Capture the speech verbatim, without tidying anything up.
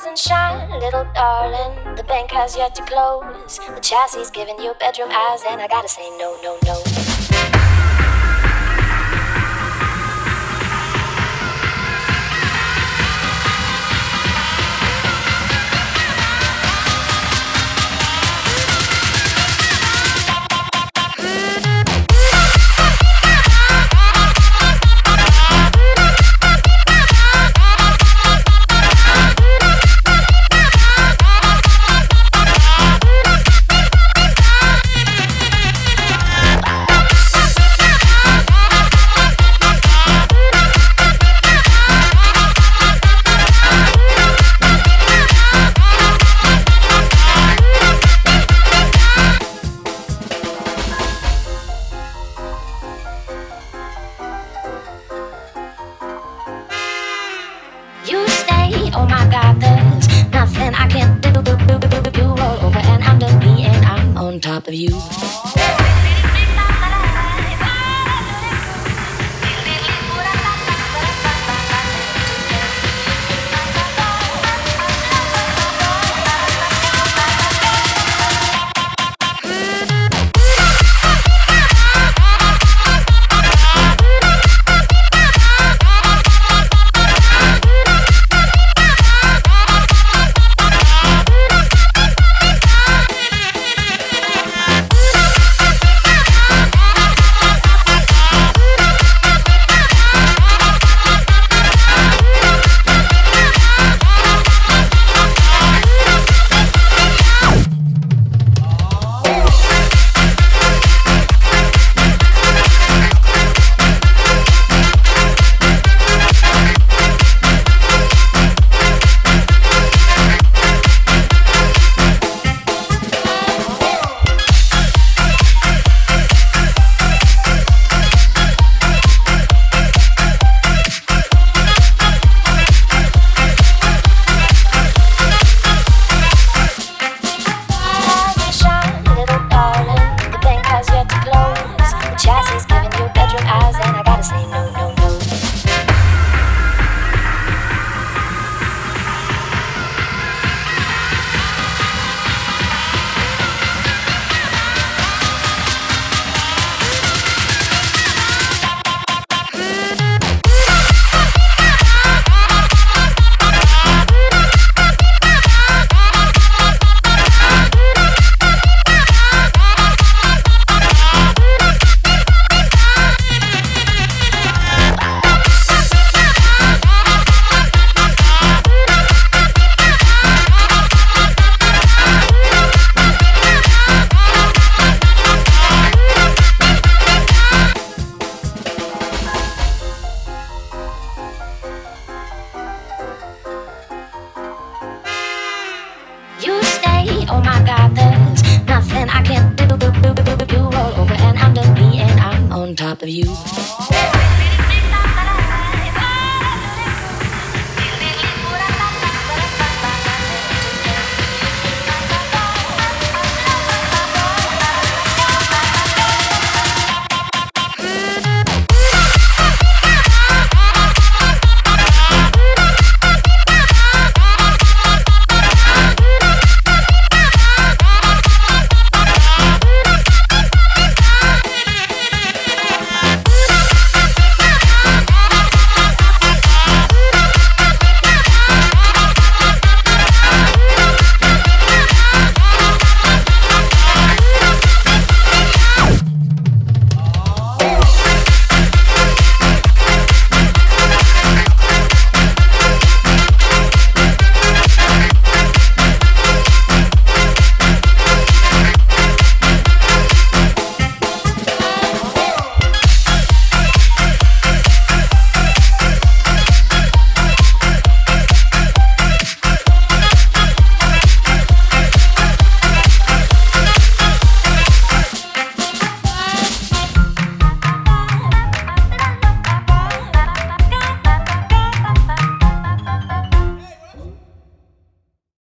Rise and shine, little darling. The bank has yet to close. The chassis giving you bedroom eyes, and I gotta say no, no, no. You stay, oh my God, there's nothing I can't do. You roll over and under me, and I'm on top of you. You stay, oh my God, there's nothing I can't do. You roll over and under me, and I'm on top of you.